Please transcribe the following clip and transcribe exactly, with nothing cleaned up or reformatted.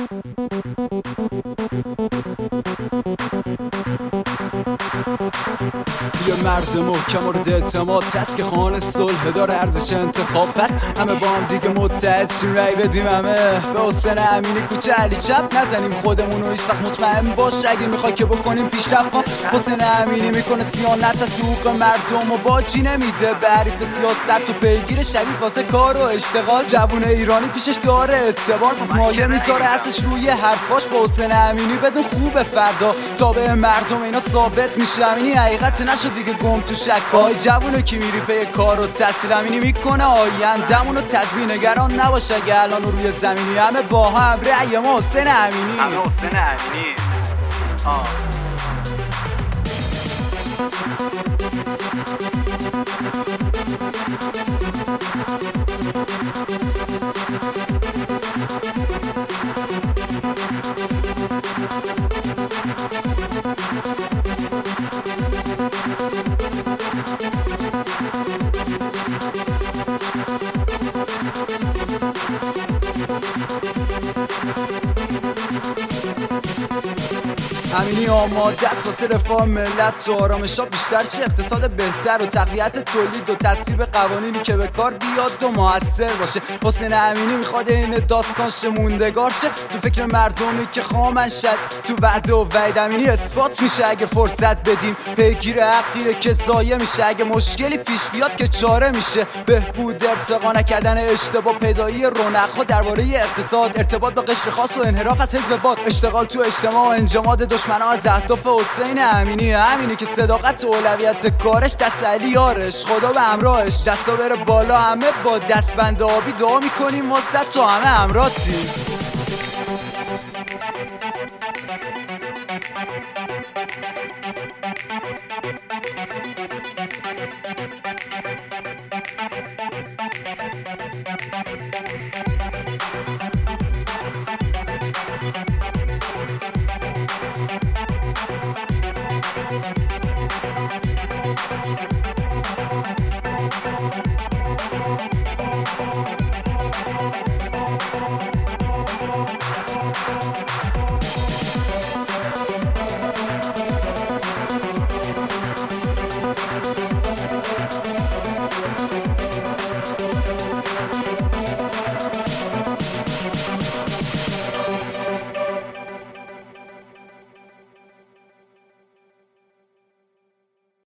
یه مرد محکم مورد اعتماد هست که خانه صلح داره ارزش انتخاب پس همه با هم دیگه متحد شیم رای بدیم همه به حسین امینی کوچه علی چپ نزنیم خودمونو هیچ وقت مطمئن باش اگه میخوای که بکنیم پیشرفت حسین امینی میکنه سیانت از حقوق مردم و باجی نمیده به حریف سیاست و پیگیر شدید واسه کار و اشتغال جوون ایرانی پیشش داره اعتبار پس مایه میذاره هستش روی حرفاش با حسین امینی بدون خوب فردا تابع مردم اینا ثابت میشه امینی حقیقت نشد دیگه گم تو شکای جوونه که میری پی کار و تحصیل امینی میکنه آیندمون رو تضمین نگران نباشه اگه الان روی زمینی همه با هم رأی ما حسین امینی همه حسین امینی آه امینی آماده است واسه رفاه ملت و آرامشا بیشتر شه اقتصاد بهتر و تقویت تولید و تصویب قوانینی که به کار بیاد و موثر باشه حسین امینی میخواد این داستانش موندگار شه تو فکر مردمی که خامن شد تو وعده و وعید امینی اثبات میشه اگه فرصت بدیم پیگیر حقیه که ضایع میشه اگه مشکلی پیش بیاد که چاره میشه بهبود ارتقا نکردن اشتباه پیدایی رونق‌ها درباره اقتصاد ارتباط با قشر خاص و انحراف از حزب باد اشتغال تو اجتماع و انجماد دشمنا از اهداف حسین امینی امینی که صداقت و اولویت کارش دست علی یارش خدا به همراهش دستا بره بالا همه با دستبند آبی دعا میکنیم واسه تو همه همراهی